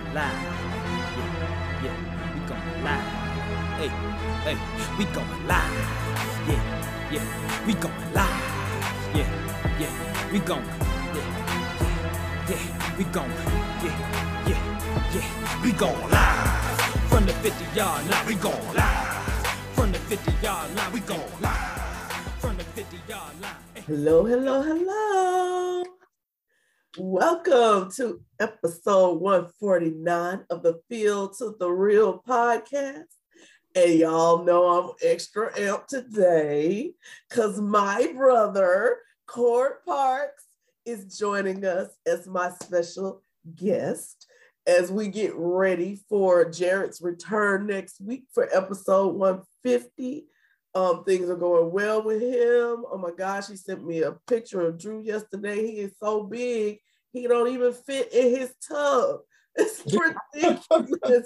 live. Yeah, yeah, we going live. Hey, hey, we going live. Yeah, yeah, we going live. Yeah, yeah, we going. Yeah, yeah, we going. Yeah, yeah, yeah, we going live. From the 50-yard line, we going live. From the 50-yard line, we going live. From the 50-yard line. Hey. Hello, hello, hello. Welcome to episode 149 of the Field to the Real podcast. And y'all know I'm extra amped today because my brother, Cord Parks, is joining us as my special guest as we get ready for Jared's return next week for episode 150. Things are going well with him. Oh my gosh, he sent me a picture of Drew yesterday. He is so big, he don't even fit in his tub. It's ridiculous.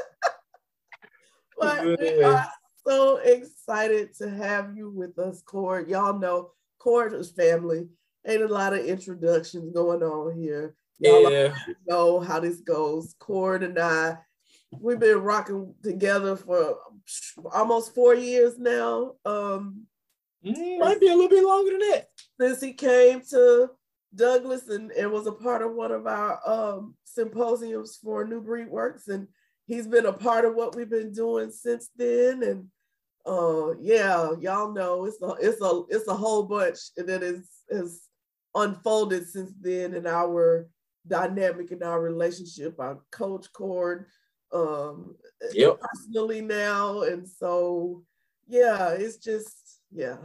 But we are so excited to have you with us, Cord. Y'all know Cord is family. Ain't a lot of introductions going on here. Y'all know how this goes. Cord and I, we've been rocking together for almost 4 years now. Might be a little bit longer than that. Since he came to Douglas and was a part of one of our symposiums for New Breed Works, and he's been a part of what we've been doing since then. And yeah, y'all know it's a whole bunch that has unfolded since then in our dynamic in our relationship. I coach Cord personally now, and so yeah, it's just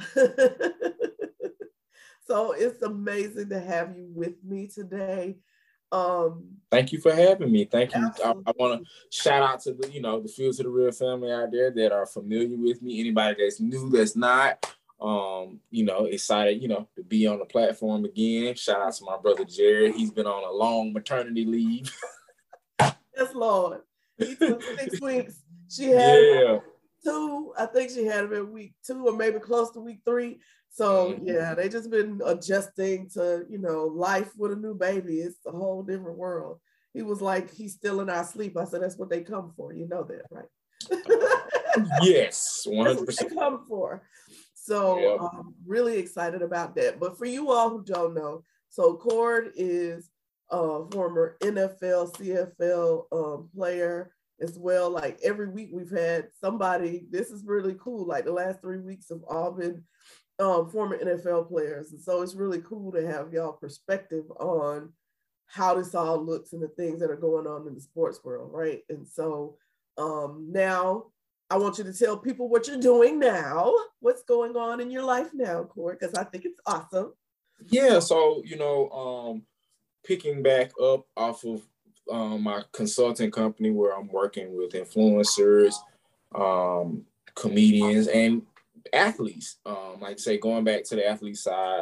so it's amazing to have you with me today. Thank you for having me. Thank you. I want to shout out to the Field to the Real family out there that are familiar with me. Anybody that's new, that's not, excited, to be on the platform again. Shout out to my brother Jared. He's been on a long maternity leave. Yes, Lord. He took 6 weeks. She had 2. I think she had him in week 2 or maybe close to week 3. So yeah, they just been adjusting to, life with a new baby. It's a whole different world. He was like, he's still in our sleep. I said, that's what they come for. You know that, right? Yes, 100%. That's what they come for. So I'm really excited about that. But for you all who don't know, so Cord is a former NFL, CFL player as well. Like every week we've had somebody. This is really cool. Like the last 3 weeks have all been former NFL players. And so it's really cool to have y'all perspective on how this all looks and the things that are going on in the sports world, right? And so now I want you to tell people what you're doing now, what's going on in your life now, Cord, because I think it's awesome. Yeah, so, picking back up off of my consulting company where I'm working with influencers, comedians, and athletes, like say going back to the athlete side,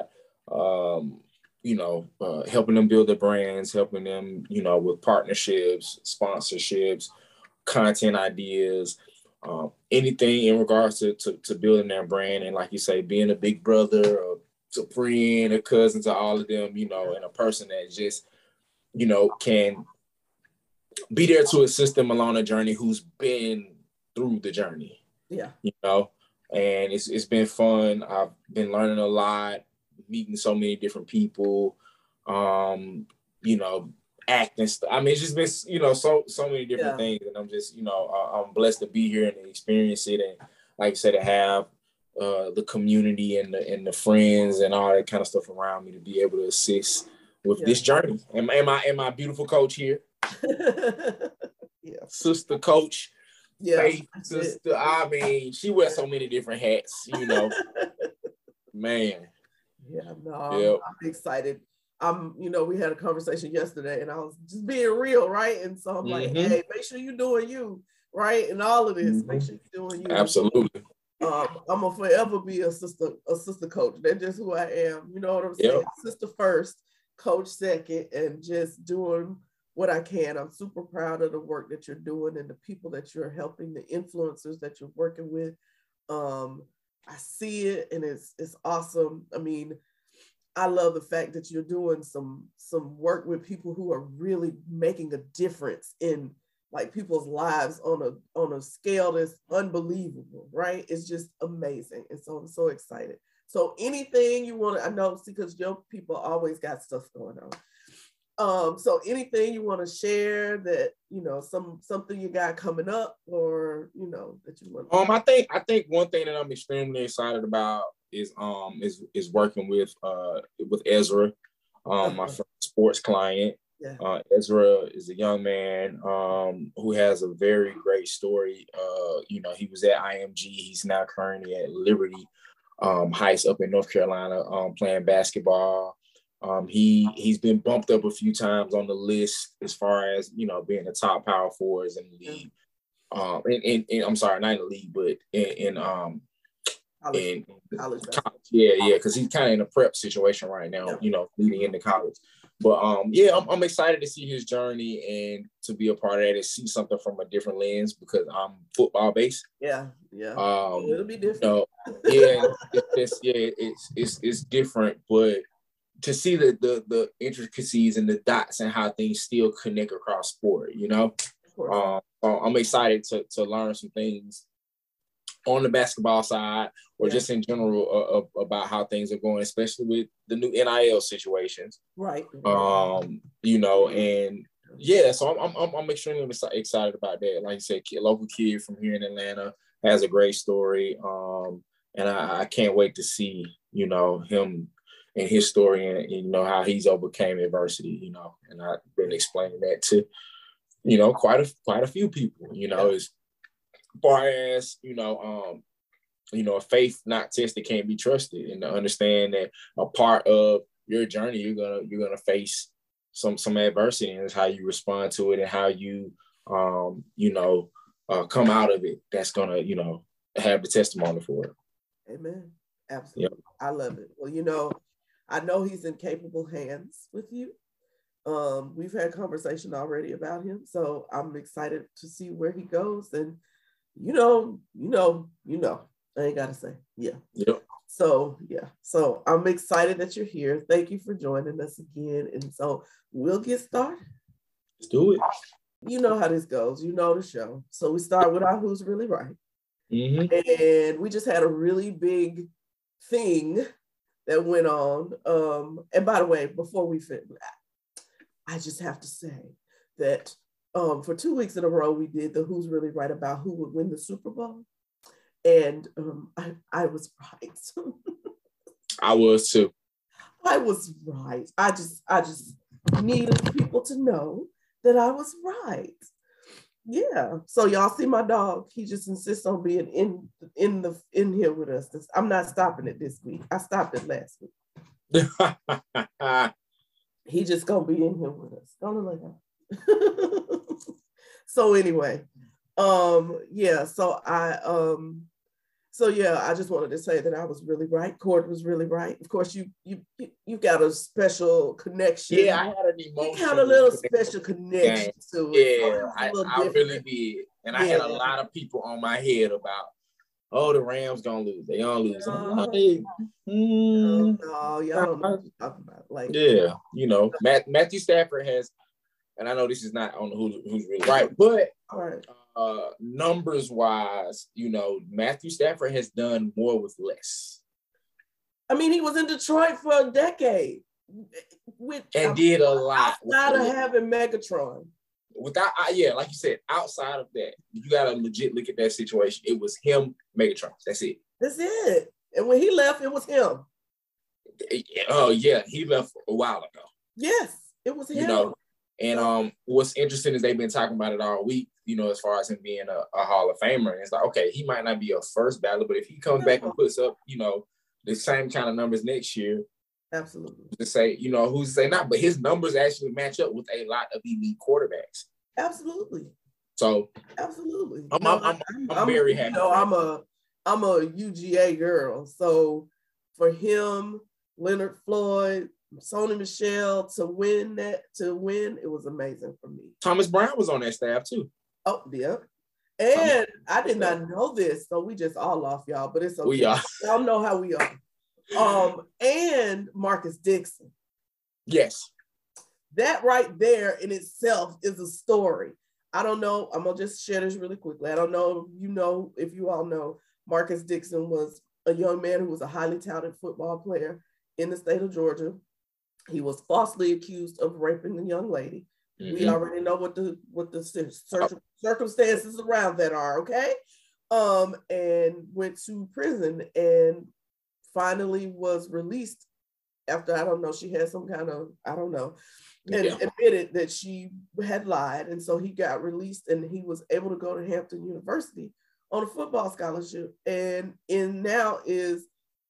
helping them build their brands, helping them, with partnerships, sponsorships, content ideas, anything in regards to building their brand. And like you say, being a big brother or a friend, a cousin to all of them, and a person that just, can be there to assist them along a journey who's been through the journey. Yeah. And it's been fun. I've been learning a lot, meeting so many different people, acting stuff. I mean, it's just been, so many different things. And I'm just, I'm blessed to be here and experience it. And like I said, to have the community and the friends and all that kind of stuff around me to be able to assist with this journey. And my beautiful coach here. Sister coach. Faith, sister. I mean, she wears so many different hats, man. Yeah, no, I'm excited. We had a conversation yesterday and I was just being real, right? And so I'm like, hey, make sure you're doing you, right? And all of this, make sure you're doing you. Absolutely. I'm gonna forever be a sister coach. That's just who I am. You know what I'm saying? Sister first, coach second, and just doing what I can. I'm super proud of the work that you're doing and the people that you're helping, the influencers that you're working with. I see it and it's awesome. I mean, I love the fact that you're doing some work with people who are really making a difference in like people's lives on a scale that's unbelievable, right? It's just amazing. And so I'm so excited. So anything you want to, I know, because your people always got stuff going on. So anything you want to share that, you know, something you got coming up, or, you know, that you want to... I think one thing that I'm extremely excited about is working with Ezra, my first sports client. Yeah. Ezra is a young man who has a very great story. You know, he was at IMG. He's now currently at Liberty Heights up in North Carolina playing basketball. He's been bumped up a few times on the list as far as, you know, being the top power forwards in the league. I'm sorry, not in the league, but in college. Yeah, because he's kind of in a prep situation right now, you know, leading into college. But I'm excited to see his journey and to be a part of that and see something from a different lens, because I'm football based. Yeah. It'll be different. It's different, but to see the intricacies and the dots and how things still connect across sport, you know. I'm excited to learn some things on the basketball side, or just in general about how things are going, especially with the new NIL situations. Right. You know, and yeah, so I'm extremely excited about that. Like you said, local kid from here in Atlanta, has a great story. And I can't wait to see, you know, him and his story, and you know, how he's overcame adversity, you know, and I've been explaining that to, you know, quite a few people, you know, as far as, you know, a faith not tested can't be trusted, and to understand that a part of your journey, you're gonna face some adversity, and it's how you respond to it and how you come out of it that's gonna, you know, have the testimony for it. Amen. Absolutely. Yep. I love it. Well, you know, I know he's in capable hands with you. We've had conversation already about him, so I'm excited to see where he goes. And you know, I ain't gotta say, yeah. Yep. So I'm excited that you're here. Thank you for joining us again. And so we'll get started. Let's do it. You know how this goes. You know the show. So we start with our Who's Really Right. Mm-hmm. And we just had a really big thing that went on. And by the way, before we finish, I just have to say that for 2 weeks in a row, we did the Who's Really Right about who would win the Super Bowl. And I was right. I was too. I was right. I just needed people to know that I was right. Yeah. So y'all see my dog. He just insists on being in here with us. I'm not stopping it this week. I stopped it last week. He just gonna be in here with us. Don't let him. So anyway, I just wanted to say that I was really right. Cord was really right. Of course, you got a special connection. Yeah, I had an emotional. You had a little special connection to it. Yeah, I really did. And I had a lot of people on my head about, oh, the Rams gonna lose. They gonna lose. No, y'all don't know what you're talking about. Like, yeah, you know, Matthew Stafford has, and I know this is not on the who's really right, but numbers wise, you know, Matthew Stafford has done more with less. I mean, he was in Detroit for a decade. Did a lot. Outside of having Megatron. Like you said, outside of that, you got to legit look at that situation. It was him, Megatron. That's it. That's it. And when he left, it was him. Oh, yeah. He left a while ago. Yes, it was him. You know, and what's interesting is they've been talking about it all week, you know, as far as him being a Hall of Famer. And it's like, okay, he might not be a first ballot, but if he comes back and puts up, you know, the same kind of numbers next year, absolutely. To say, you know, who's to say not, but his numbers actually match up with a lot of elite quarterbacks. Absolutely. So absolutely. I'm very happy. You know, I'm a UGA girl. So for him, Leonard Floyd, Sony Michel to win, it was amazing for me. Thomas Brown was on that staff too. Oh, yeah. And I did not know this, so we just all off, y'all, but it's okay. We are. Y'all know how we are. And Marcus Dixon. Yes. that right there in itself is a story. I don't know. I'm gonna just share this really quickly. I don't know if you all know, Marcus Dixon was a young man who was a highly talented football player in the state of Georgia. He was falsely accused of raping a young lady. Mm-hmm. We already know what the circumstances around that are, okay? And went to prison and finally was released after, I don't know, she had some kind of, I don't know, and admitted that she had lied. And so he got released and he was able to go to Hampton University on a football scholarship. And now is,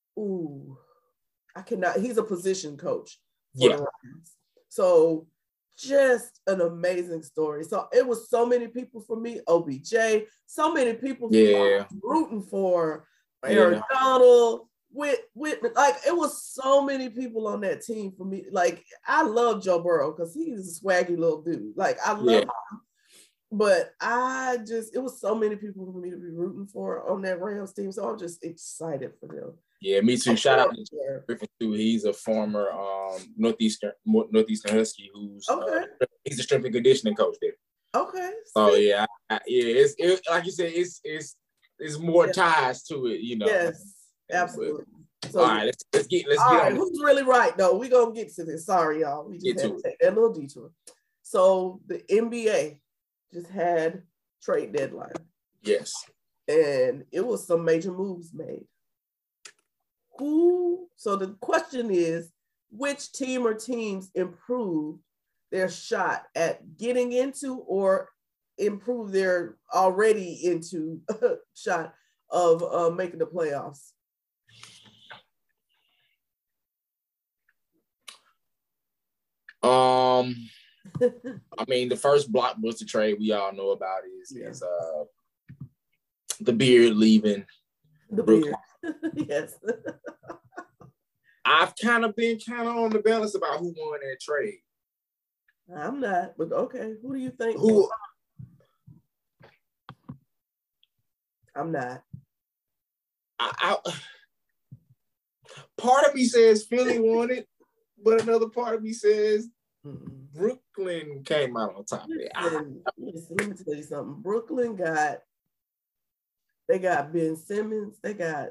he's a position coach for the Rams. So just an amazing story. So it was so many people for me, OBJ, so many people rooting for Aaron Donald, with like it was so many people on that team for me. Like I love Joe Burrow because he's a swaggy little dude. Like I love him. But it was so many people for me to be rooting for on that Rams team. So I'm just excited for them. Yeah, me too. Shout out to Griffin too. He's a former Northeastern Husky who's he's a strength and conditioning coach there. Okay. So it's like you said, it's more ties to it, you know. Yes, absolutely. So, all right, let's get on. Who's really right though? We're gonna get to this. Sorry, y'all. We just had to take that little detour. So the NBA just had trade deadline. Yes. And it was some major moves made. So the question is, which team or teams improved their shot at getting into or improve their already into shot of making the playoffs? I mean, the first blockbuster trade we all know about is the Beard leaving Brooklyn. Yes. I've kind of been on the balance about who won that trade. I'm not, but okay. Who do you think? I'm not. Part of me says Philly won it, but another part of me says Brooklyn came out on top of it. Listen, let me tell you something. Brooklyn got Ben Simmons. They got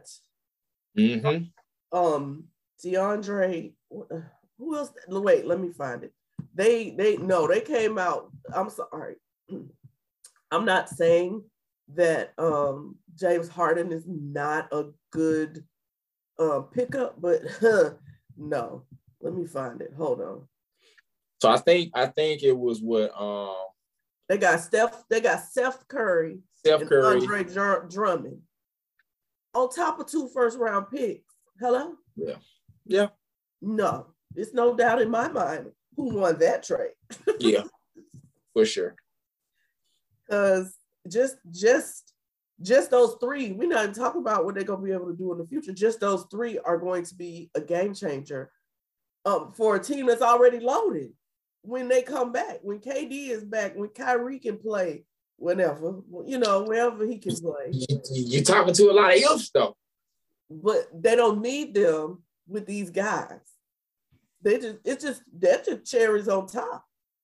DeAndre. Who else? Wait, let me find it. They came out. I'm sorry. I'm not saying that James Harden is not a good pickup, but no. Let me find it. Hold on. So I think it was what they got Seth Curry, and Andre Drummond on top of 2 first-round picks. Hello? Yeah. No, it's no doubt in my mind who won that trade. Yeah, for sure. Because just those 3, we're not even talking about what they're going to be able to do in the future. Just those 3 are going to be a game changer for a team that's already loaded when they come back, when KD is back, when Kyrie can play whenever, wherever he can play. You're talking to a lot of ifs, though. But they don't need them with these guys. They're just cherries on top,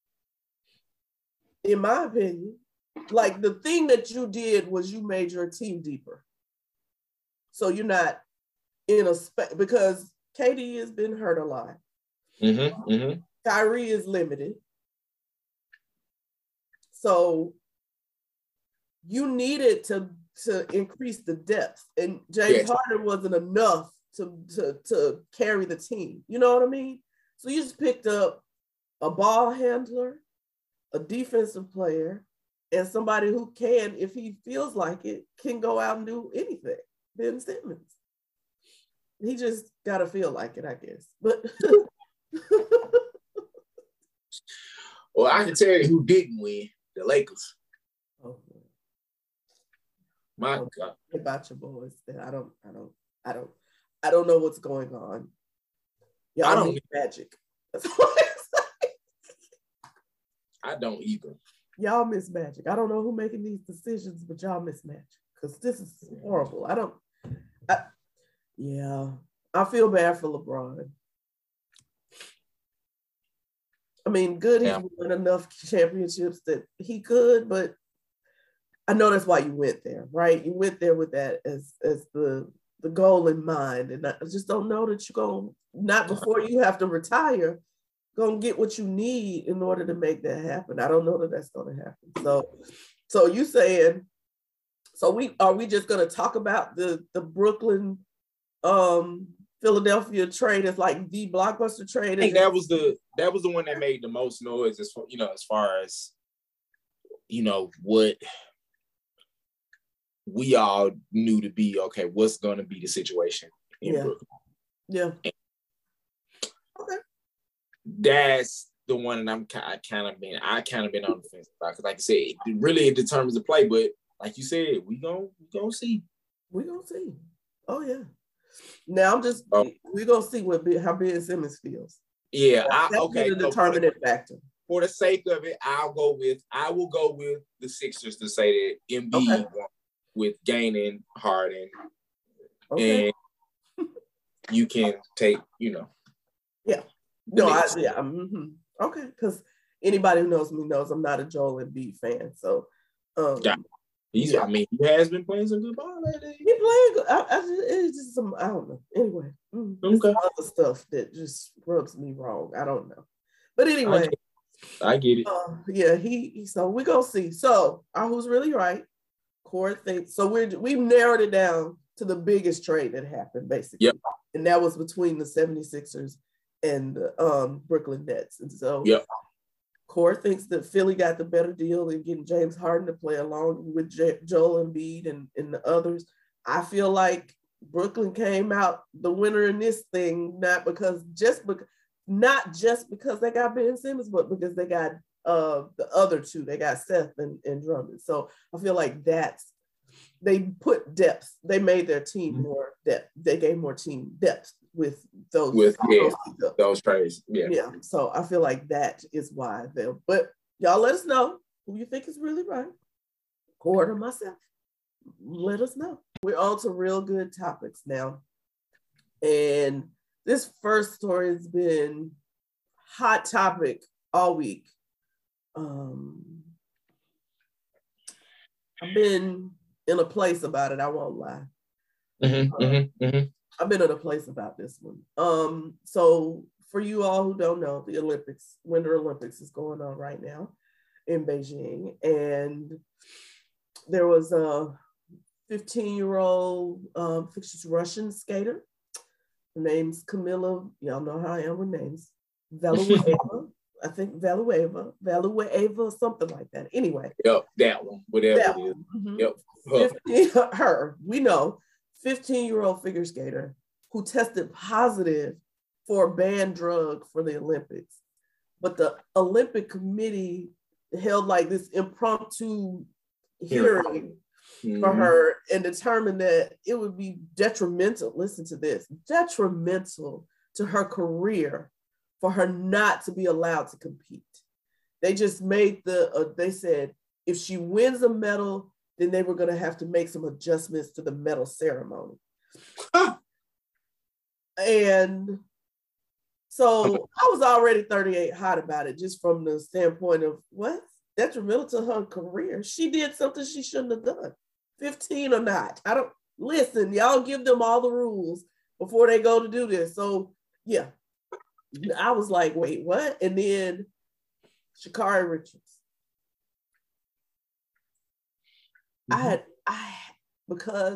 in my opinion. Like the thing that you did was you made your team deeper. So you're not in a space because KD has been hurt a lot. Kyrie is limited. So you needed to increase the depth, and James Harden wasn't enough to carry the team. You know what I mean? So you just picked up a ball handler, a defensive player, and somebody who can, if he feels like it, can go out and do anything. Ben Simmons. He just got to feel like it, I guess. But well, I can tell you who didn't win: the Lakers. Oh, my God! About your boys, I don't know what's going on. Y'all don't need Magic. That's what I'm saying. I don't either. Y'all miss Magic. I don't know who's making these decisions, but y'all miss Magic because this is horrible. I feel bad for LeBron. I mean, good, he's won enough championships that he could, but I know that's why you went there, right? You went there with that as the goal in mind. And I just don't know that you're going to, not before you have to retire, going to get what you need in order to make that happen. I don't know that that's going to happen. So you saying, so are we just going to talk about the Brooklyn, Philadelphia trade as like the blockbuster trade? I think that was the one that made the most noise as far as what we all knew to be okay. What's going to be the situation in Brooklyn? Yeah. Okay. That's the one that I kind of been on the fence about, because, like I said, it determines the play. But like you said, we gonna see. We gonna see. Oh yeah. Now we're gonna see how Ben Simmons feels. Yeah, that's the determinant factor. For the sake of it, I will go with the Sixers to say that Embiid with gaining Harden, and you can take, Yeah. No, okay, because anybody who knows me knows I'm not a Joel Embiid fan. So, I mean, he has been playing some good ball lately. He playing good. It's just some, I don't know. Anyway, some other stuff that just rubs me wrong. I don't know. But anyway, I get it. Yeah, so we're gonna see. So, who's really right? Cord thinks so. We've narrowed it down to the biggest trade that happened, basically. Yep. And that was between the 76ers and the Brooklyn Nets. And so Cord thinks that Philly got the better deal in getting James Harden to play along with Joel Embiid and the others. I feel like Brooklyn came out the winner in this thing, not just because they got Ben Simmons, but because they got the other two. They got Seth and Drummond. So I feel like they put depth. They made their team more depth. They gave more team depth with those trades. Yeah. So I feel like that is why but y'all let us know who you think is really right. Cord or myself. Let us know. We're on to real good topics now. And this first story has been hot topic all week. I've been in a place about it, I won't lie. I've been in a place about this one. So for you all who don't know, the Winter Olympics is going on right now in Beijing. And there was a 15-year-old Russian skater. Her name's Kamila. Y'all know how I am with names. Valiueva. I think Valiueva, something like that. Anyway. Yep, that one. Whatever it is. Mm-hmm. Yep. We know, 15-year-old figure skater who tested positive for a banned drug for the Olympics. But the Olympic Committee held like this impromptu hearing for her and determined that it would be detrimental, listen to this, detrimental to her for her not to be allowed to compete. They just made they said if she wins a medal, then they were gonna have to make some adjustments to the medal ceremony. And so I was already 38 hot about it, just from the standpoint of what? Detrimental to her career. She did something she shouldn't have done. 15 or not. Listen, y'all give them all the rules before they go to do this. So yeah, I was like, wait, what? And then Sha'Carri Richards. Because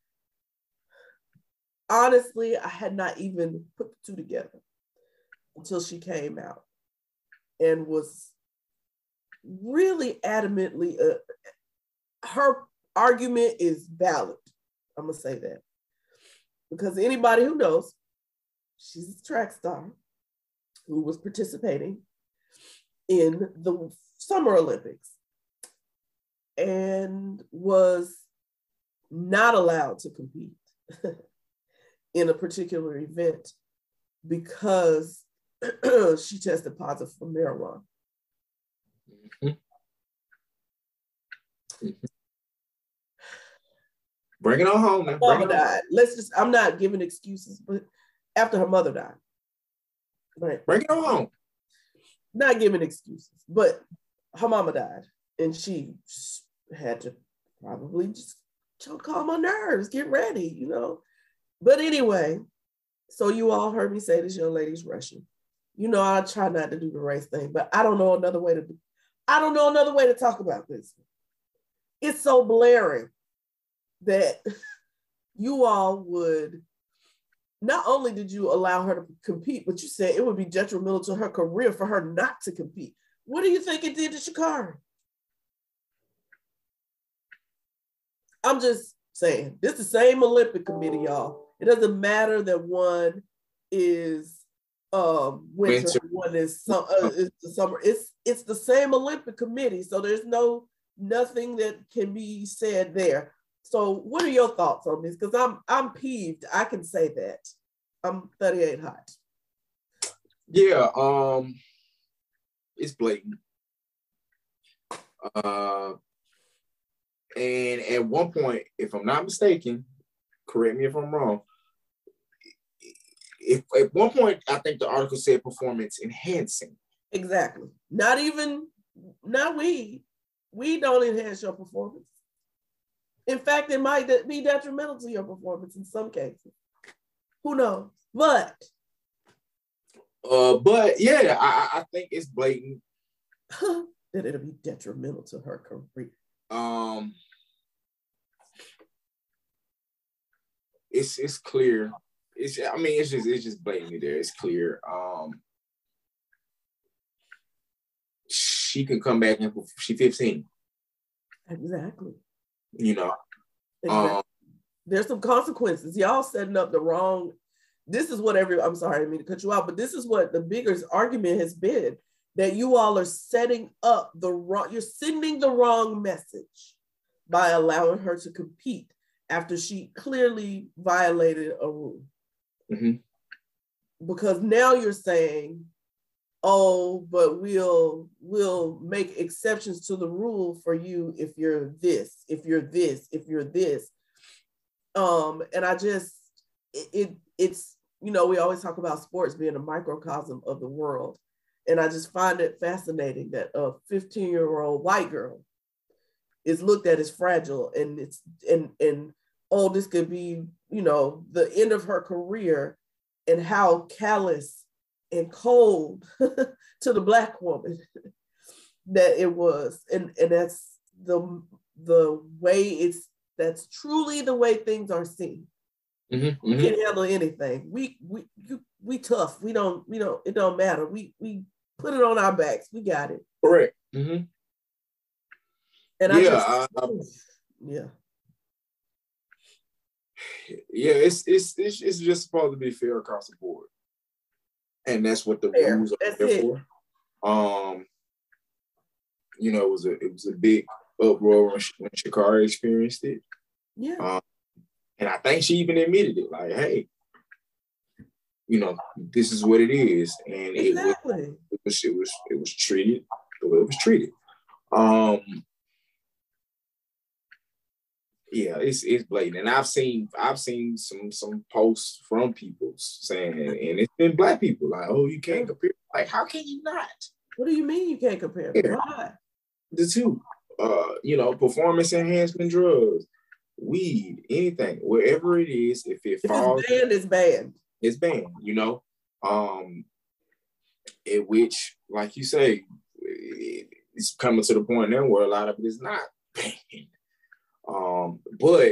honestly, I had not even put the two together until she came out and was really adamantly, her argument is valid. I'm gonna say that. Because anybody who knows, she's a track star who was participating in the Summer Olympics and was not allowed to compete in a particular event because she tested positive for marijuana. Bring it on home, man. Mother died. I'm not giving excuses, but after her mother died. Right. Bring it on home. not giving excuses, but her mama died and she had to probably just calm my nerves, get ready, you know. But anyway, so you all heard me say this young lady's Russian. You know, I try not to do the race thing, but I don't know another way to talk about this. It's so blaring that you all would, not only did you allow her to compete, but you said it would be detrimental to her career for her not to compete. What do you think it did to Sha'Carri? I'm just saying, this is the same Olympic committee, y'all. It doesn't matter that one is winter, one is the summer. It's the same Olympic committee, so there's nothing that can be said there. So what are your thoughts on this? Because I'm peeved. I can say that. I'm 38 hot. Yeah, it's blatant. And at one point, if I'm not mistaken, correct me if I'm wrong, if at one point I think the article said performance enhancing. Exactly. Not we don't enhance your performance. In fact, it might be detrimental to your performance in some cases. Who knows? But yeah, I think it's blatant that it'll be detrimental to her career. It's clear. It's just blatantly there. It's clear. She can come back and she's 15. Exactly. You know. Exactly. There's some consequences. Y'all setting up the wrong. This is what I'm sorry, I didn't mean to cut you out, but this is what the biggest argument has been, that you all are setting up you're sending the wrong message by allowing her to compete after she clearly violated a rule. Mm-hmm. Because now you're saying, oh, but we'll make exceptions to the rule for you if you're this, if you're this, if you're this. And I just, it's, you know, we always talk about sports being a microcosm of the world. And I just find it fascinating that a 15-year-old white girl is looked at as fragile, and it's, and oh, this could be, you know, the end of her career, and how callous and cold to the Black woman that it was. And that's the way that's truly the way things are seen. Mm-hmm, we can't handle anything. We tough. We don't, it don't matter. We put it on our backs. We got it. Correct. Mm-hmm. And it's just supposed to be fair across the board, and that's what the rules are there for. You know, it was a big uproar when Sha'Carri experienced it. Yeah. And I think she even admitted it, like, hey, you know, this is what it is, and exactly. it was treated the way it was treated. Yeah, it's blatant, and I've seen some posts from people saying, and it's been Black people like, oh, you can't compare. Like, how can you not? What do you mean you can't compare? Yeah. Why? The two, you know, performance enhancement drugs, weed, anything, wherever it is, if falls, it's banned, it's banned. It's banned, you know. In which, like you say, it's coming to the point now where a lot of it is not banned. But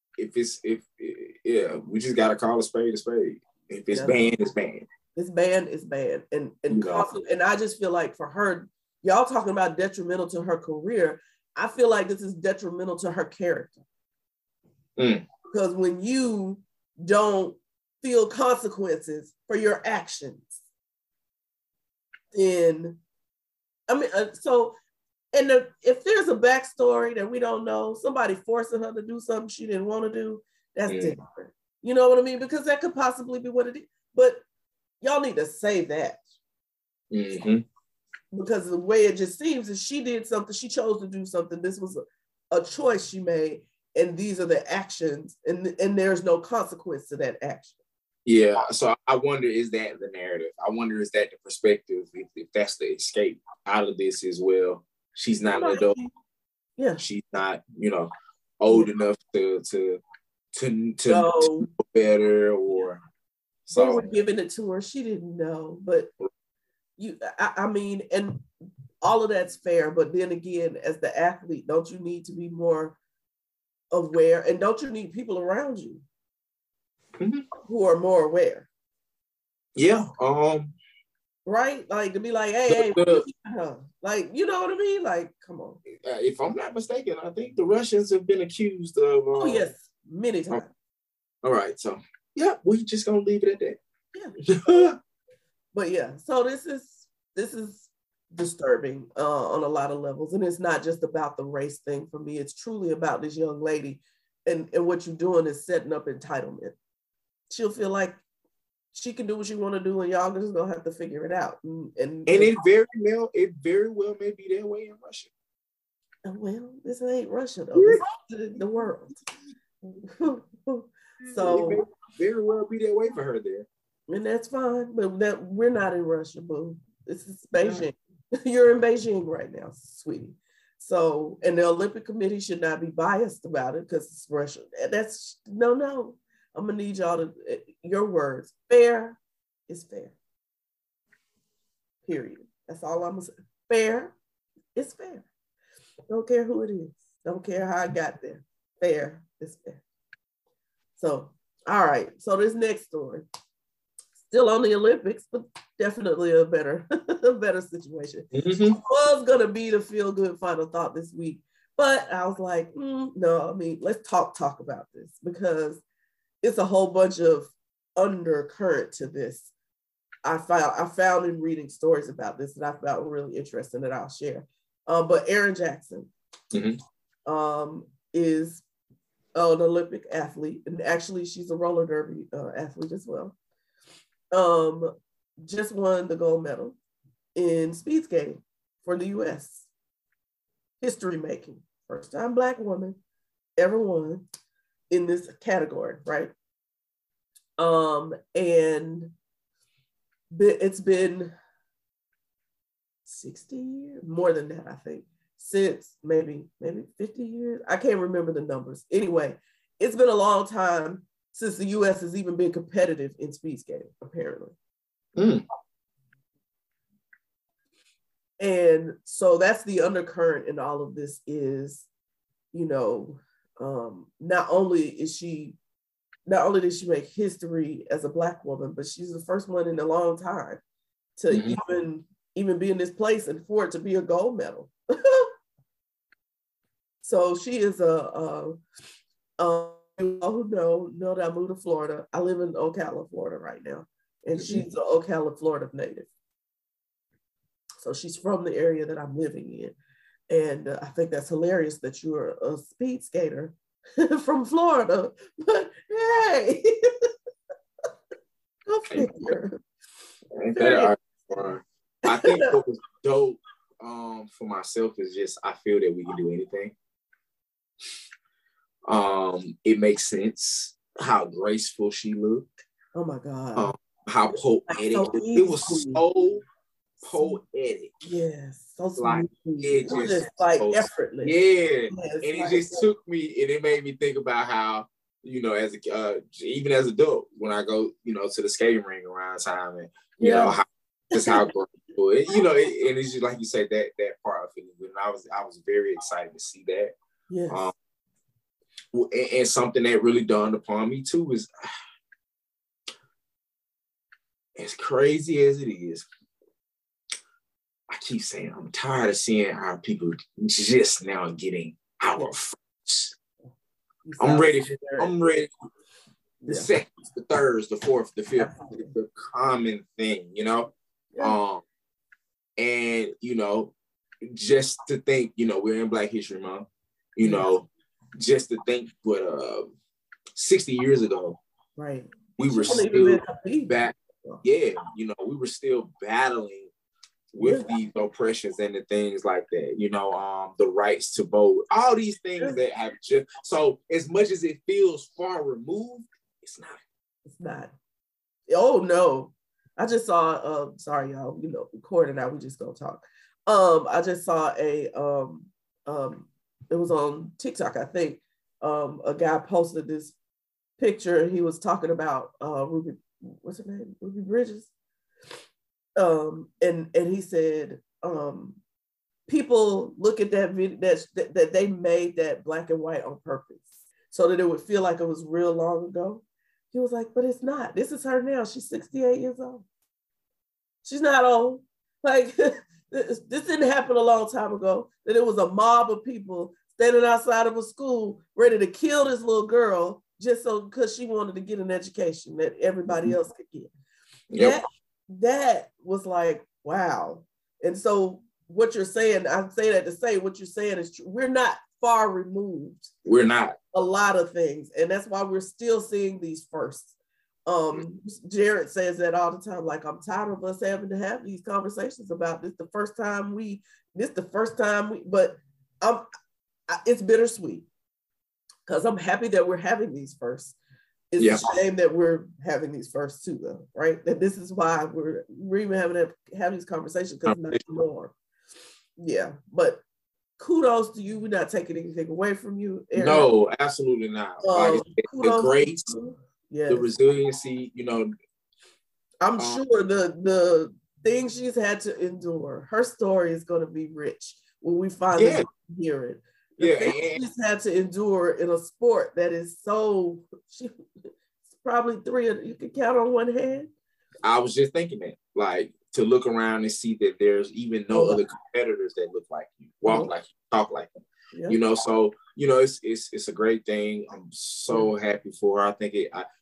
we just gotta call a spade a spade. If it's banned, it's banned. It's banned, it's banned. And I just feel like for her, y'all talking about detrimental to her career, I feel like this is detrimental to her character. Because when you don't feel consequences for your actions, then, I mean, if there's a backstory that we don't know, somebody forcing her to do something she didn't want to do, that's different. You know what I mean? Because that could possibly be what it is. But y'all need to say that. Mm-hmm. Because the way it just seems is she did something, she chose to do something. This was a choice she made, and these are the actions, and there's no consequence to that action. Yeah, so I wonder, is that the narrative? I wonder, is that the perspective? If that's the escape out of this as well. She's not an adult. Yeah, she's not, old enough to know better, or so. They were giving it to her. She didn't know, but I mean, and all of that's fair. But then again, as the athlete, don't you need to be more aware, and don't you need people around you who are more aware? Yeah. Right? Like to be like, hey, like, you know what I mean? Like, come on. If I'm not mistaken, I think the Russians have been accused of. Oh yes, many times. All right, so yeah, we just gonna leave it at that. Yeah. But yeah, so this is disturbing on a lot of levels, and it's not just about the race thing for me. It's truly about this young lady, and what you're doing is setting up entitlement. She'll feel like she can do what she want to do, and y'all just gonna have to figure it out. And it very well may be that way in Russia. Well, this ain't Russia though. This is the world. So it may very well be that way for her there, and that's fine. But we're not in Russia, boo. This is Beijing. You're in Beijing right now, sweetie. So, and the Olympic Committee should not be biased about it because it's Russia. That's no. I'm gonna need y'all to, your words. Fair is fair. Period. That's all I'm gonna say. Fair is fair. Don't care who it is. Don't care how I got there. Fair is fair. So, all right. So this next story, still on the Olympics, but definitely a better situation. It was gonna be the feel-good final thought this week, but I was like, no. I mean, let's talk about this because it's a whole bunch of undercurrent to this. I found in reading stories about this that I found really interesting that I'll share. But Erin Jackson is an Olympic athlete, and actually she's a roller derby athlete as well. Just won the gold medal in speed skating for the US. History making. First time Black woman ever won in this category, right? And it's been 60 years, more than that, I think, since maybe 50 years. I can't remember the numbers. Anyway, it's been a long time since the US has even been competitive in speed skating, apparently. And so that's the undercurrent in all of this is, not only did she make history as a Black woman, but she's the first one in a long time to even be in this place and for it to be a gold medal. So she is who know that I moved to Florida. I live in Ocala, Florida right now, and she's an Ocala, Florida native. So she's from the area that I'm living in. And I think that's hilarious that you're a speed skater from Florida, but hey, go figure. I think what was dope for myself is just I feel that we can do anything. It makes sense how graceful she looked. Oh my God. How poetic. It was so poetic. Yes. So like it just like effortless. Yeah. Yes, and it just took me, and it made me think about how, as even as an adult, when I go, to the skating ring around time, and how grateful, and it's just like you said, that part of it. And I was very excited to see that. Yes. And something that really dawned upon me too is, as crazy as it is, I keep saying I'm tired of seeing our people just now getting our first. I'm ready. The second, the third, the fourth, the fifth, the common thing, Yeah. And just to think, we're in Black History Month, just to think what 60 years ago, right? We were still back. Yeah, we were still battling with these oppressions and the things like that, the rights to vote, all these things that have just, so as much as it feels far removed, it's not. Oh no. I just saw sorry y'all, recording now, we just gonna talk. I just saw it was on TikTok, I think. A guy posted this picture and he was talking about Ruby, what's her name? Ruby Bridges. And he said, people look at that video that they made that black and white on purpose so that it would feel like it was real long ago. He was like, but it's not. This is her now. She's 68 years old. She's not old. Like, this didn't happen a long time ago, that it was a mob of people standing outside of a school ready to kill this little girl just so because she wanted to get an education that everybody else could get. Yep. That was like, wow. And so what you're saying, I say that to say what you're saying is true. We're not far removed. We're not. A lot of things. And that's why we're still seeing these firsts. Jared says that all the time, like, I'm tired of us having to have these conversations about this. The first time we, but it's bittersweet because I'm happy that we're having these firsts. It's a shame that we're having these firsts too, though, right? That this is why we're even having to have these conversations, because it's not the norm. Yeah, but kudos to you. We're not taking anything away from you, Aaron. No, absolutely not. Like the grace, the resiliency, I'm sure the things she's had to endure, her story is going to be rich when we finally hear it. She's had to endure in a sport that is she's probably you can count on one hand. I was just thinking that, like, to look around and see that there's even no other competitors that look like you, walk like you, talk like you, so, it's a great thing. I'm so happy for her. I think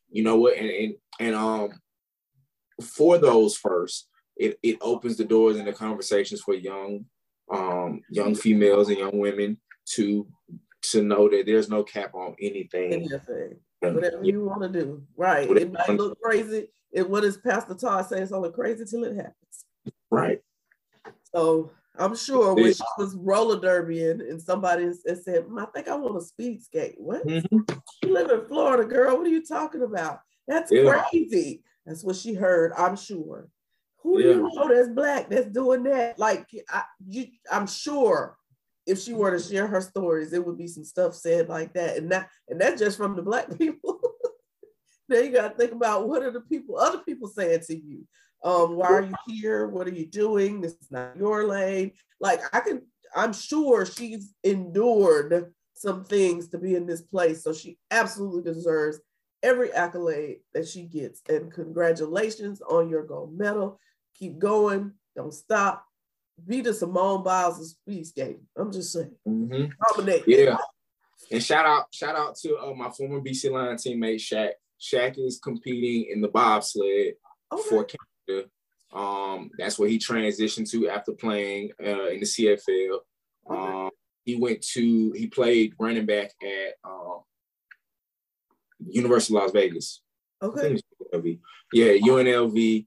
for those first, it opens the doors and the conversations for young females and young women to know that there's no cap on anything. Whatever you want to do. Right. It might look crazy. What does Pastor Todd say? It's only crazy till it happens. Right. So I'm sure when she was roller derbying and somebody said, I think I want to speed skate. What? Mm-hmm. You live in Florida, girl. What are you talking about? That's crazy. That's what she heard, I'm sure. Who do you know that's black that's doing that? Like, I'm sure if she were to share her stories, it would be some stuff said like that. And that's just from the black people. Now you got to think about, what are other people saying to you? Why are you here? What are you doing? This is not your lane. Like, I'm sure she's endured some things to be in this place. So she absolutely deserves every accolade that she gets. And congratulations on your gold medal. Keep going. Don't stop. Be the Simone Biles of speed skating. I'm just saying. Mm-hmm. Yeah. And shout out to my former BC Lion teammate, Shaq. Shaq is competing in the bobsled for Canada. That's what he transitioned to after playing in the CFL. He played running back at University of Las Vegas. Okay. Yeah, UNLV.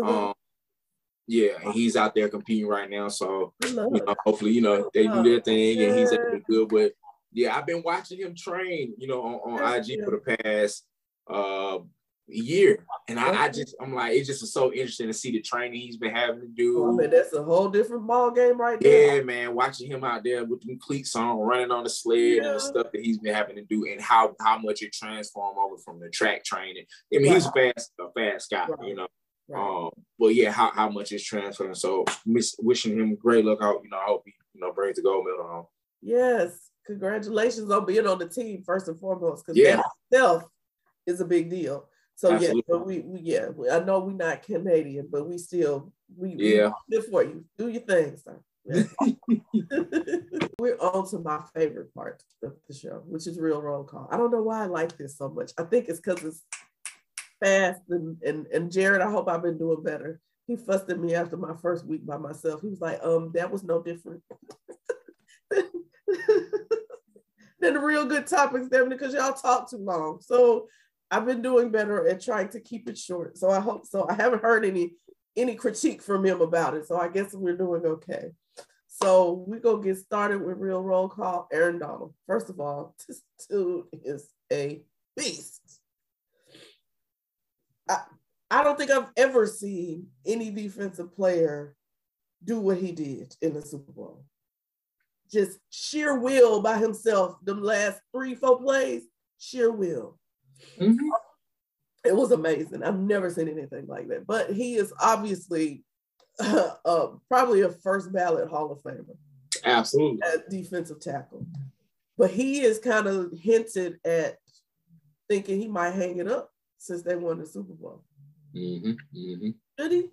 And he's out there competing right now. So hopefully, they do their thing and he's able to do it. But yeah, I've been watching him train, on IG for the past year. And I'm like, it's just so interesting to see the training he's been having to do. That's a whole different ball game right there. Yeah, man, watching him out there with the cleats on, running on the sled and the stuff that he's been having to do, and how much it transformed over from the track training. I mean, he's a fast guy, Right. But yeah, how much is transferring. So wishing him great luck. I hope he brings the gold medal home. Yes, congratulations on being on the team first and foremost, because that itself is a big deal. So absolutely. But I know we're not Canadian, but we good for you. Do your thing, sir. Yeah. We're on to my favorite part of the show, which is Real Roll Call. I don't know why I like this so much. I think it's because it's fast and Jared, I hope I've been doing better. He fussed at me after my first week by myself. He was like, that was no different than the real good topics, Devin, because y'all talk too long. So I've been doing better at trying to keep it short. So I hope so. I haven't heard any critique from him about it. So I guess we're doing okay. So we're going to get started with Real Roll Call. Aaron Donald. First of all, this dude is a beast. I don't think I've ever seen any defensive player do what he did in the Super Bowl. Just sheer will by himself, the last 3-4 plays, sheer will. Mm-hmm. It was amazing. I've never seen anything like that. But he is obviously probably a first ballot Hall of Famer. Absolutely. At defensive tackle. But he is kind of hinted at thinking he might hang it up since they won the Super Bowl. Mm-hmm. Mm-hmm. Should he?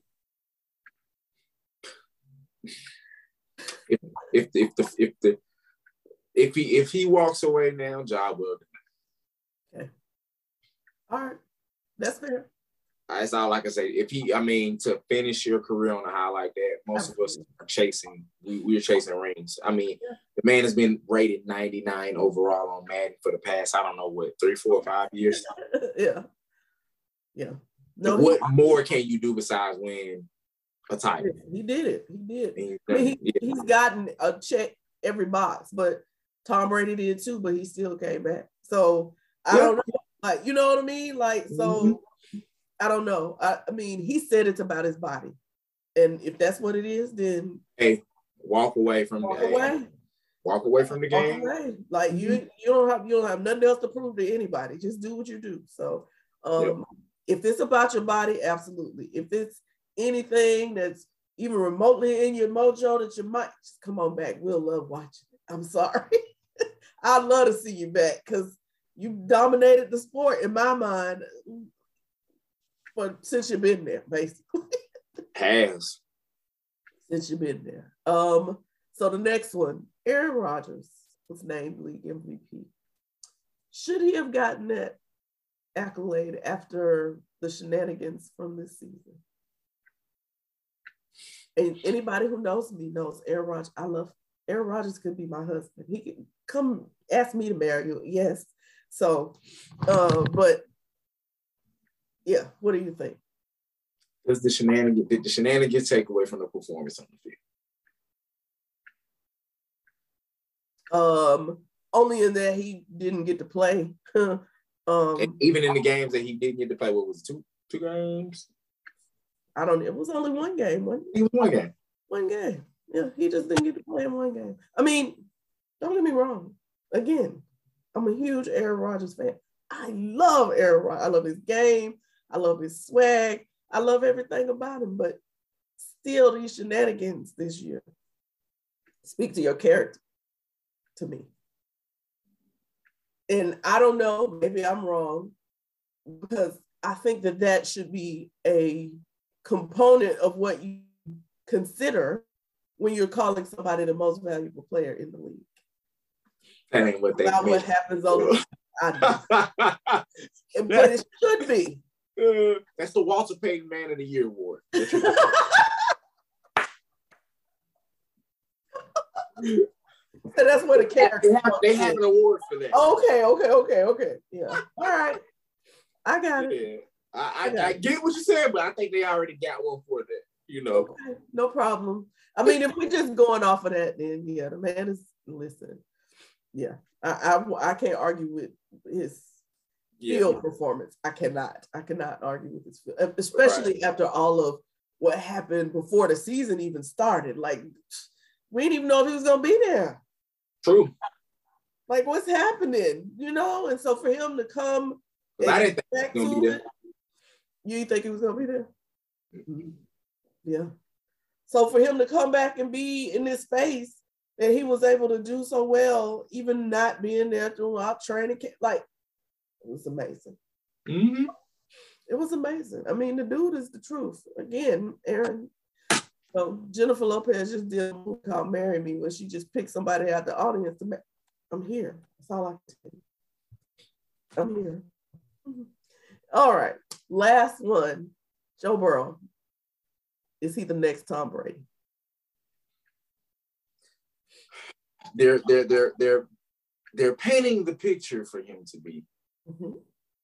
If he walks away now, job well done. Okay. All right. That's fair. That's all I can say. To finish your career on a high like that, most of us are chasing. We're chasing rings. The man has been rated 99 overall on Madden for the past, 3, 4, 5 years. Yeah. No. What more can you do besides win a title? He did it. He's gotten a check every box, but Tom Brady did too. But he still came back. So I don't know. Like, you know what I mean? Like, so. Mm-hmm. I don't know. He said it's about his body. And if that's what it is, then walk away from the game. Walk away from the game. Like you don't have nothing else to prove to anybody. Just do what you do. So if it's about your body, absolutely. If it's anything that's even remotely in your mojo that you might just come on back. We'll love watching it. I'm sorry. I'd love to see you back because you dominated the sport in my mind. But since you've been there, basically. Has. Since you've been there. So the next one, Aaron Rodgers was named league MVP. Should he have gotten that accolade after the shenanigans from this season? And anybody who knows me knows Aaron Rodgers. I love Aaron Rodgers. Could be my husband. He could come ask me to marry you. Yes. So, but yeah, what do you think? Did the shenanigans take away from the performance on the field? Only in that he didn't get to play. And even in the games that he didn't get to play, what was it, two games? It was only one game, wasn't it? It was one game. One game. Yeah, he just didn't get to play in one game. Don't get me wrong. Again, I'm a huge Aaron Rodgers fan. I love Aaron Rodgers. I love his game. I love his swag. I love everything about him, but still these shenanigans this year speak to your character to me. And I don't know, maybe I'm wrong, because I think that should be a component of what you consider when you're calling somebody the most valuable player in the league. That ain't what they mean. What happens on the but it should be. That's the Walter Payton Man of the Year award. So that's what a character. They have an award for that. Okay. Yeah. All right. I got it. I get what you said, but I think they already got one for that. Okay, no problem. If we're just going off of that, then yeah, the man is listen. Yeah, I can't argue with his field performance. I cannot argue with his field, especially after all of what happened before the season even started. Like, we didn't even know if he was gonna be there. True. Like, what's happening? And so for him to come I didn't think he was gonna be there. You didn't think he was gonna be there? Mm-hmm. Yeah. So for him to come back and be in this space that he was able to do so well, even not being there throughout training camp, like, it was amazing. Mm-hmm. It was amazing. The dude is the truth. Again, Aaron. So Jennifer Lopez just did a movie called Marry Me, where she just picked somebody out the audience to I'm here. That's all I can tell you. I'm here. Mm-hmm. All right. Last one. Joe Burrow. Is he the next Tom Brady? They're painting the picture for him to be. Mm-hmm.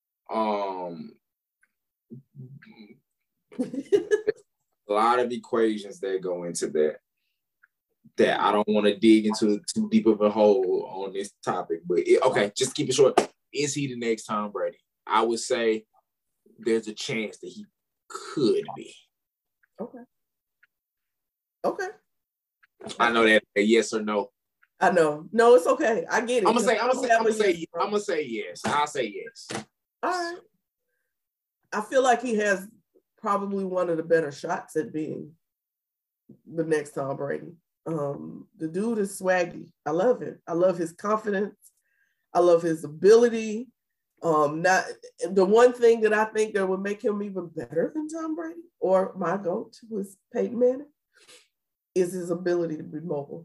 A lot of equations that go into that I don't want to dig into too deep of a hole on this topic, but just keep it short. Is he the next Tom Brady? I would say there's a chance that he could be. Okay. I know that a yes or no. I know. No, it's okay. I get it. I'm gonna say yes. I'll say yes. All right. I feel like he has probably one of the better shots at being the next Tom Brady. The dude is swaggy. I love it. I love his confidence. I love his ability. Not the one thing that I think that would make him even better than Tom Brady or my GOAT was Peyton Manning is his ability to be mobile.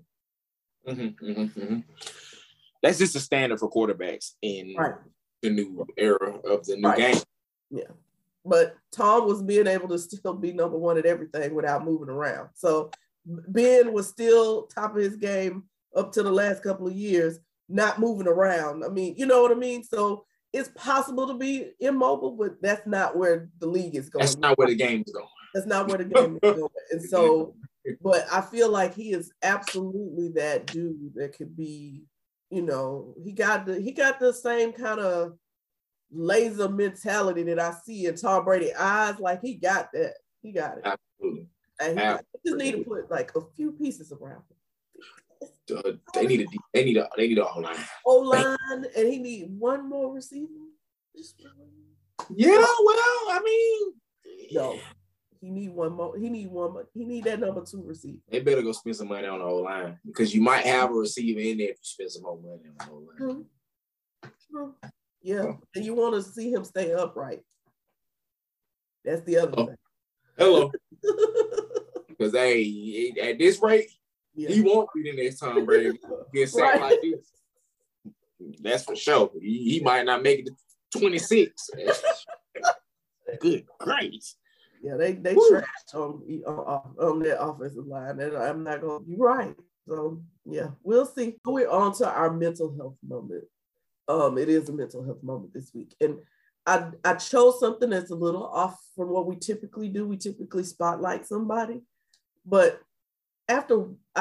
That's just a standard for quarterbacks in the new era of the new game. Yeah. But Tom was being able to still be number one at everything without moving around. So Ben was still top of his game up to the last couple of years, not moving around. I mean, you know what I mean? So it's possible to be immobile, but that's not where the league is going. That's not where the game is going. That's not where the game is going. And so, but I feel like he is absolutely that dude that could be, you know, he got the same kind of laser mentality that I see in Tom Brady's eyes. Like he got that. He got it. Absolutely. And he just need to put like a few pieces around him. They need a O-line. O-line, and he need one more receiver. Yeah, well, I mean, no, he need one more. He need that number 2 receiver. They better go spend some money on the O-line because you might have a receiver in there if you spend some more money on the O-line. Mm-hmm. Yeah, and you want to see him stay upright. That's the other thing. Hello. Because at this rate, he won't be the next Tom Brady. Get sacked like this. That's for sure. He might not make it to 26. Good grace. Yeah, they trashed on their offensive line. And I'm not going to be right. So, yeah, we'll see. We're on to our mental health moment. It is a mental health moment this week. And I chose something that's a little off from what we typically do. We typically spotlight somebody. But after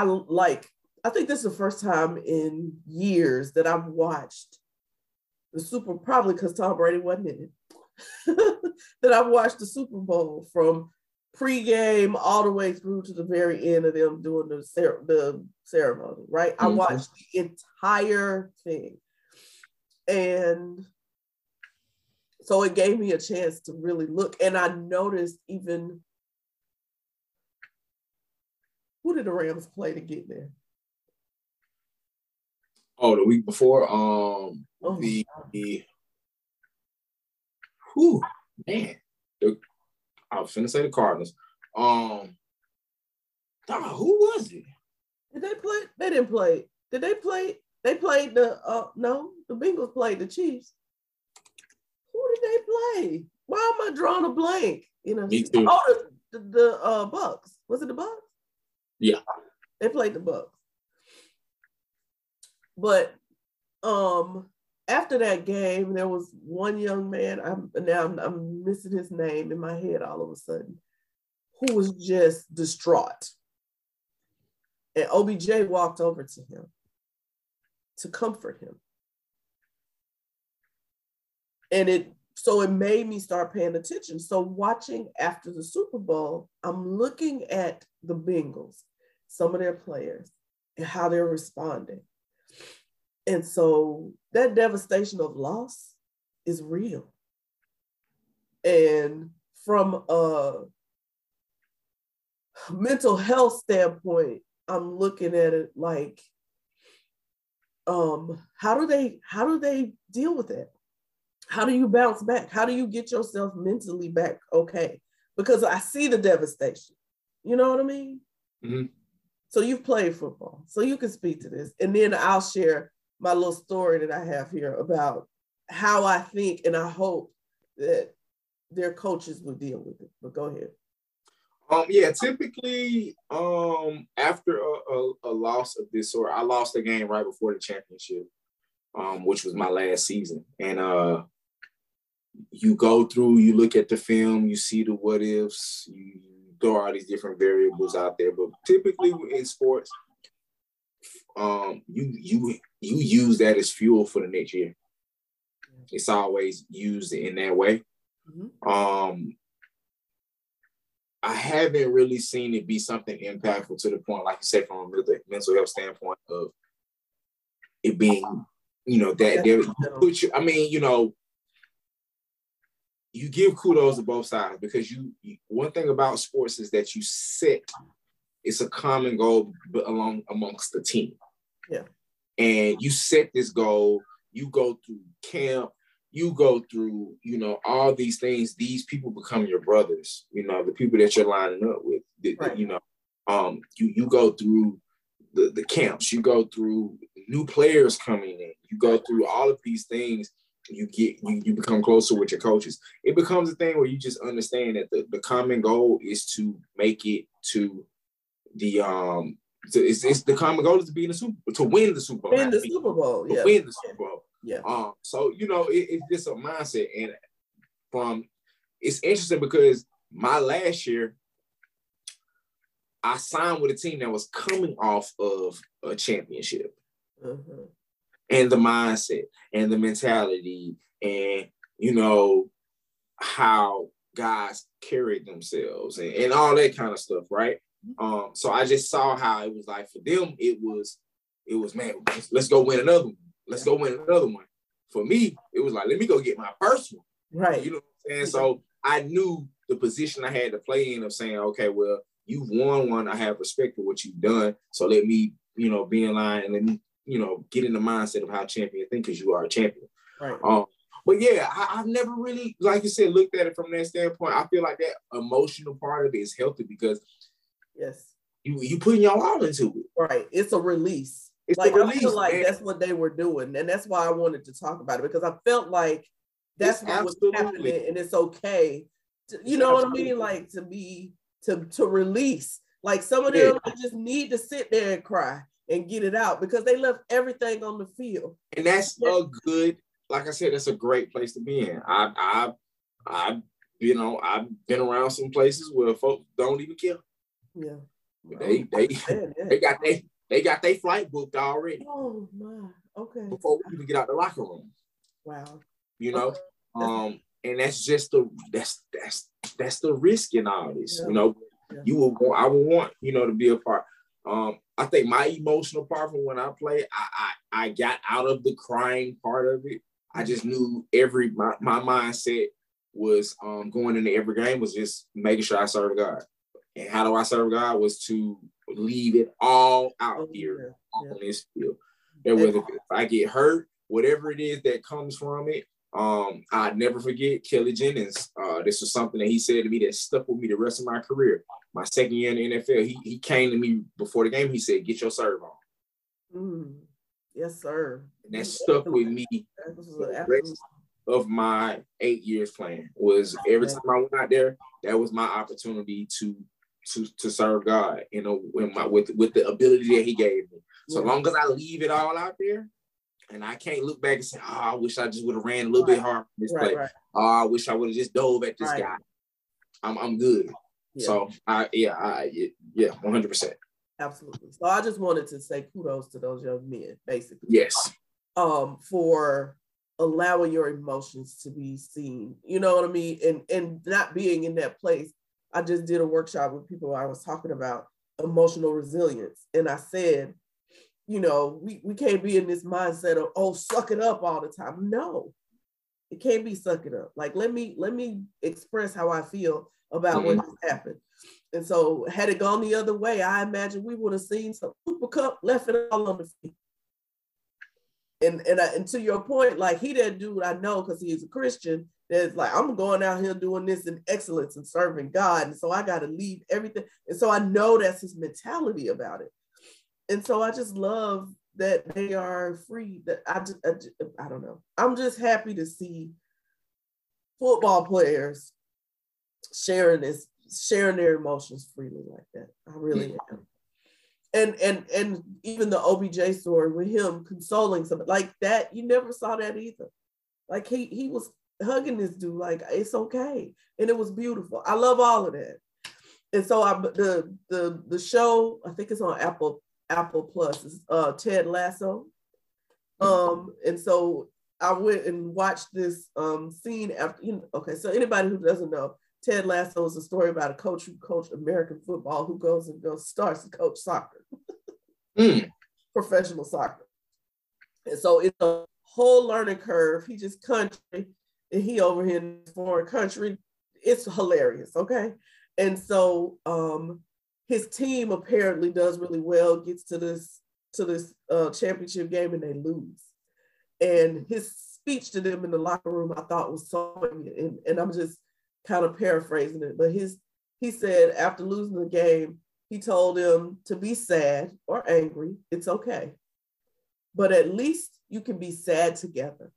I think this is the first time in years that I've watched the probably because Tom Brady wasn't in it, that I've watched the Super Bowl from pregame all the way through to the very end of them doing the ceremony, right? I watched the entire thing. And so it gave me a chance to really look. And I noticed even, who did the Rams play to get there? Oh, the week before. I was finna say the Cardinals. Who was it? Did they play? They didn't play. Did they play? They played the the Bengals played the Chiefs. Who did they play? Why am I drawing a blank? You know. Me too. Oh, the Bucks. Was it the Bucks? Yeah. They played the Bucks. But after that game, there was one young man. I'm missing his name in my head all of a sudden, who was just distraught. And OBJ walked over to him to comfort him. And it made me start paying attention. So watching after the Super Bowl, I'm looking at the Bengals, some of their players, and how they're responding. And so that devastation of loss is real. And from a mental health standpoint, I'm looking at it like, how do they deal with it? How do you bounce back? How do you get yourself mentally back okay? Because I see the devastation. You know what I mean? Mm-hmm. So you've played football, so you can speak to this. And then I'll share my little story that I have here about how I think and I hope that their coaches will deal with it. But go ahead. Typically, after a loss of this sort, I lost the game right before the championship, which was my last season. And you go through, you look at the film, you see the what ifs, you throw all these different variables out there. But typically in sports, you use that as fuel for the next year. It's always used in that way. Mm-hmm. I haven't really seen it be something impactful to the point, like you said, from a mental health standpoint of it being, you know, that there, I mean, you know, you give kudos to both sides because you one thing about sports is that you set, it's a common goal amongst the team. Yeah. And you set this goal, you go through camp, you go through, you know, all these things. These people become your brothers, you know, the people that you're lining up with, right. You know, you go through the camps, you go through new players coming in, you go through all of these things. You become closer with your coaches. It becomes a thing where you just understand that the common goal is to make it to the it's the common goal is to be in the to win the Super Bowl. Win the Super Bowl, yeah. Win the Super Bowl. Yeah. So you know it's just a mindset, and it's interesting because my last year I signed with a team that was coming off of a championship. Mm-hmm. And the mindset and the mentality and, you know, how guys carried themselves and all that kind of stuff, right? So I just saw how it was like for them, it was man, let's go win another one. Let's go win another one. For me, it was like, let me go get my first one. Right. You know what I'm saying? So I knew the position I had to play in of saying, okay, well, you've won one. I have respect for what you've done. So let me, you know, be in line and let me, you know, get in the mindset of how champions think because you are a champion. Right. But yeah, I've never really, like you said, looked at it from that standpoint. I feel like that emotional part of it is healthy because yes, you putting your all into it. Right. It's a release. It's like a release, I feel like man. that's what they were doing. And that's why I wanted to talk about it because I felt like that's what was happening and it's okay. You know what I mean? Like to release. Like some of them just need to sit there and cry and get it out because they left everything on the field. And that's a good, like I said, that's a great place to be in. I've you know, I've been around some places where folks don't even care. Yeah. They got their flight booked already. Oh my, okay. Before we even get out the locker room. Wow. You know? Okay. And that's just that's the risk in all this. Yeah. You know, I would want, you know, to be a part. I think my emotional part from when I played, I got out of the crying part of it. I just knew my mindset was going into every game was just making sure I served God. And how do I serve God was to leave it all out here on this field. And whether if I get hurt, whatever it is that comes from it, I'd never forget Kelly Jennings. This was something that he said to me that stuck with me the rest of my career. My second year in the NFL, he came to me before the game. He said, "Get your serve on." Yes, sir. And that stuck with me the rest of my 8 years playing. Was every time I went out there, that was my opportunity to serve God. You know, with the ability that He gave me. So long as I leave it all out there, and I can't look back and say, "Oh, I wish I just would have ran a little bit harder this play." Right. Oh, I wish I would have just dove at this guy. I'm good. Yeah. So 100%. Absolutely. So I just wanted to say kudos to those young men, basically. Yes. For allowing your emotions to be seen. You know what I mean? And not being in that place. I just did a workshop with people. I was talking about emotional resilience. And I said, you know, we can't be in this mindset of, oh, suck it up all the time. No, it can't be suck it up. Like, let me express how I feel about what has happened. And so had it gone the other way, I imagine we would have seen some Cooper Kupp left it all on the field. And to your point, like he that dude I know because he is a Christian, that's like, I'm going out here doing this in excellence and serving God. And so I got to leave everything. And so I know that's his mentality about it. And so I just love that they are free. That I don't know. I'm just happy to see football players sharing their emotions freely like that. I really am. And even the OBJ story with him consoling somebody like that, you never saw that either. Like he was hugging this dude like it's okay, and it was beautiful. I love all of that. And so the show, I think it's on Apple Plus, is Ted Lasso. And so I went and watched this scene after, okay, so anybody who doesn't know, Ted Lasso is a story about a coach who coached American football who starts to coach soccer, professional soccer. And so it's a whole learning curve. He just country, and he over here in a foreign country. It's hilarious, okay? And so his team apparently does really well, gets to this championship game, and they lose. And his speech to them in the locker room, I thought was so funny, and I'm just kind of paraphrasing it, but he said after losing the game, he told them to be sad or angry. It's okay, but at least you can be sad together.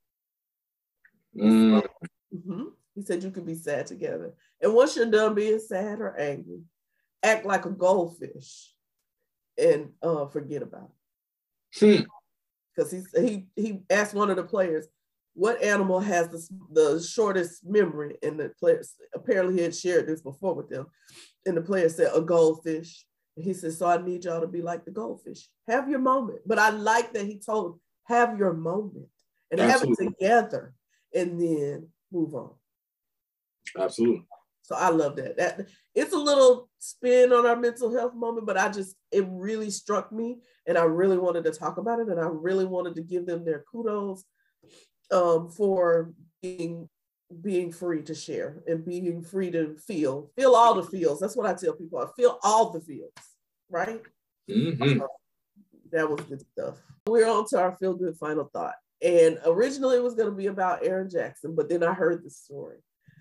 He said you can be sad together, and once you're done being sad or angry, act like a goldfish and forget about it. Because he asked one of the players, what animal has the shortest memory? And the players, apparently he had shared this before with them. And the player said, a goldfish. And he said, so I need y'all to be like the goldfish. Have your moment. But I like that he told, have your moment and Absolutely. Have it together and then move on. Absolutely. So I love that. It's a little spin on our mental health moment, but it really struck me, and I really wanted to talk about it, and I really wanted to give them their kudos for being free to share and being free to feel all the feels. That's what I tell people. I feel all the feels, right? That was good stuff. We're on to our feel good final thought. And originally it was going to be about Aaron Jackson, but then I heard the story.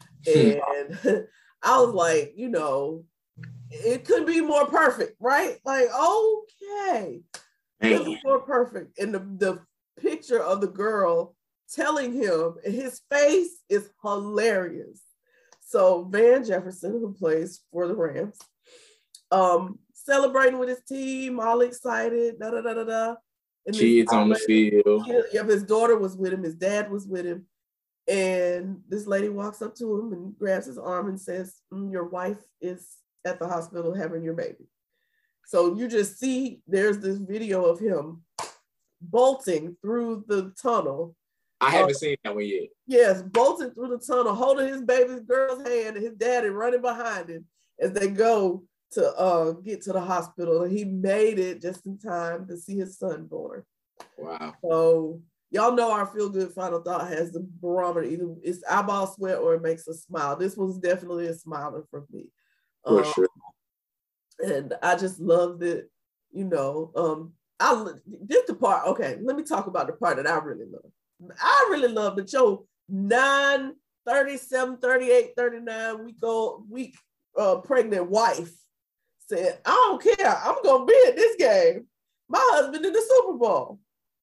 And I was like, it could be more perfect, right? Like, okay, it was more perfect. And the picture of the girl telling him, and his face is hilarious. So Van Jefferson, who plays for the Rams, celebrating with his team, all excited, And kids on the field. His daughter was with him, his dad was with him. And this lady walks up to him and grabs his arm and says, your wife is at the hospital having your baby. So you just see, there's this video of him bolting through the tunnel. I haven't seen that one yet. Yes, bolting through the tunnel, holding his baby girl's hand, and his daddy running behind him as they go to get to the hospital. And he made it just in time to see his son born. Wow. So y'all know our feel good final thought has the barometer. Either it's eyeball sweat or it makes us smile. This was definitely a smiler for me. For sure. And I just loved it. This the part, okay, let me talk about the part that I really love. I really love that your 9, 37, 38, 39 week pregnant wife said, I don't care, I'm gonna be at this game. My husband in the Super Bowl.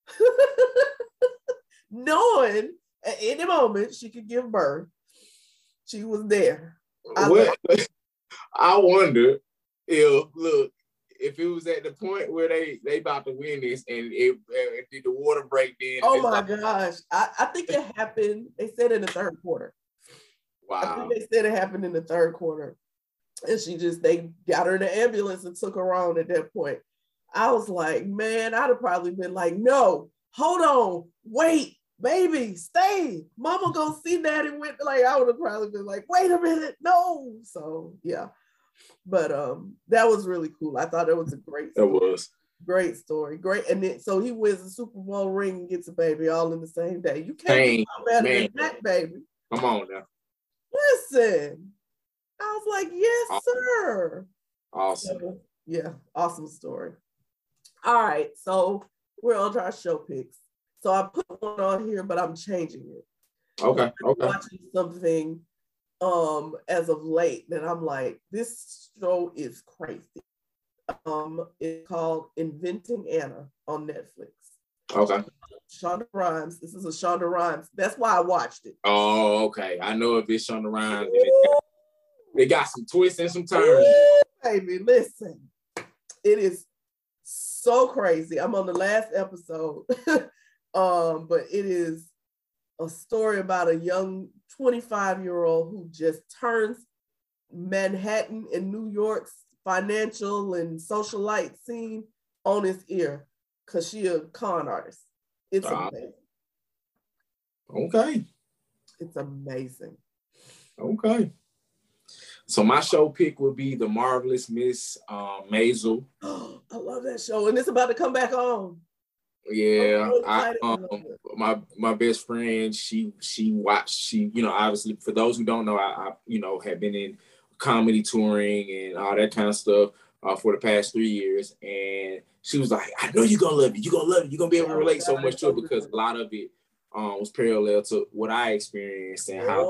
Knowing at any moment she could give birth, she was there. I wonder if it was at the point where they about to win this and it did the water break then. Oh my gosh. I think it happened, they said in the third quarter. Wow. I think they said it happened in the third quarter. And they got her in the ambulance and took her on at that point. I was like, man, I'd have probably been like, no, hold on, wait, baby, stay. Mama gonna see that and went, like, I would have probably been like, wait a minute, no. So yeah. But that was really cool. I thought it was a great story. That was. Great story. Great. And then, so he wins the Super Bowl ring and gets a baby all in the same day. You can't do better than that, baby. Come on now. Listen. I was like, yes, awesome. Sir. Awesome. So, yeah, awesome story. All right, so we're on to our show picks. So I put one on here, but I'm changing it. Okay. I'm watching something as of late that I'm like, this show is crazy. It's called Inventing Anna on Netflix. Okay. Shonda Rhimes. This is a Shonda Rhimes. That's why I watched it. Oh, okay. I know if it's Shonda Rhimes. They got some twists and some turns. Ooh, baby, listen. It is so crazy. I'm on the last episode. But it is a story about a young 25-year-old who just turns Manhattan and New York's financial and socialite scene on its ear because she a con artist. It's amazing. Okay. It's amazing. Okay. So my show pick would be The Marvelous Miss Maisel. I love that show, and it's about to come back on. Yeah, my best friend, she watched, obviously, for those who don't know, I have been in comedy touring and all that kind of stuff for the past 3 years, and she was like, I know you're gonna love it, you're gonna be able to relate so much to it, because a lot of it was parallel to what I experienced and how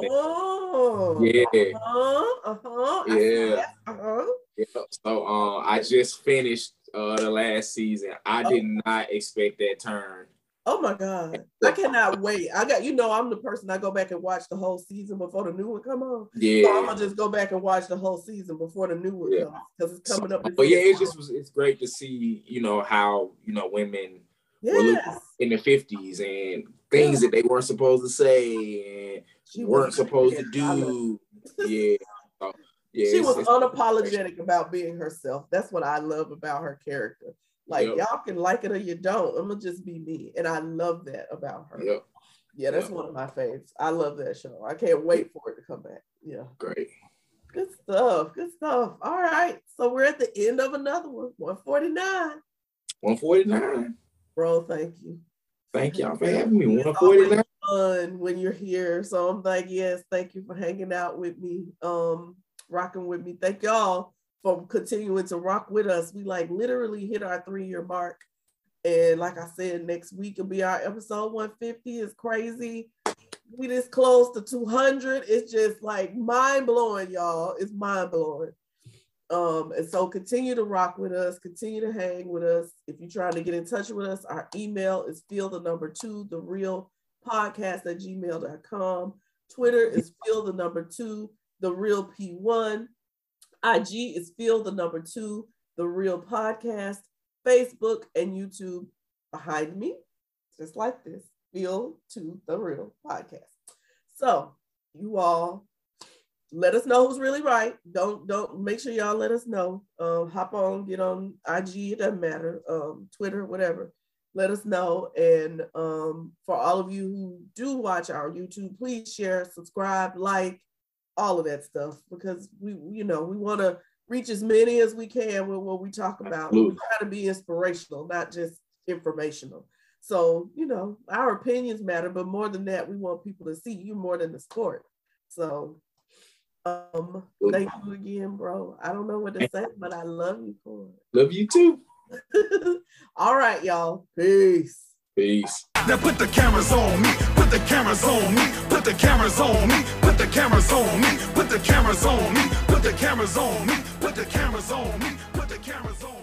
So I just finished the last season. I did not expect that turn. Oh my God. I cannot wait. I'm the person, I go back and watch the whole season before the new one come on. Yeah. So I'm gonna just go back and watch the whole season before the new one comes, because it's coming up. But yeah, it's great to see, how, women were in the 50s and things that they weren't supposed to say and weren't supposed to do. Yeah. She was unapologetic about being herself. That's what I love about her character. Like, y'all can like it or you don't. I'm gonna just be me, and I love that about her. Yeah, that's one of my faves. I love that show. I can't wait for it to come back. Yeah, great. Good stuff. All right, so we're at the end of another one. 149. 149. Bro, thank you. Thank y'all for having me. 149. Fun when you're here. So I'm like, yes, thank you for hanging out with me, rocking with me. Thank y'all for continuing to rock with us. We literally hit our 3-year mark. And like I said, next week will be our episode 150. It's crazy. We this close to 200. It's just mind blowing, y'all. It's mind blowing. And so continue to rock with us, continue to hang with us. If you're trying to get in touch with us, our email is feel2, therealpodcast@gmail.com. Twitter is feel2, therealp1. IG is feel2, therealpodcast. Facebook and YouTube behind me, just like this, Feel2, the Real Podcast. So you all let us know who's really right. Don't make sure y'all let us know. Hop on, get on IG, it doesn't matter, Twitter, whatever. Let us know. And for all of you who do watch our YouTube, please share, subscribe, like, all of that stuff, because we want to reach as many as we can with what we talk about. We try to be inspirational, not just informational. So, our opinions matter, but more than that, we want people to see you more than the sport. So, thank you again, bro. I don't know what to say, but I love you, Corey. Love you too. All right, y'all. Peace. Now put the cameras on me, put the cameras on me, put the cameras on me, put the cameras on me, put the cameras on me, put the cameras on me, put the cameras on me, put the cameras on me.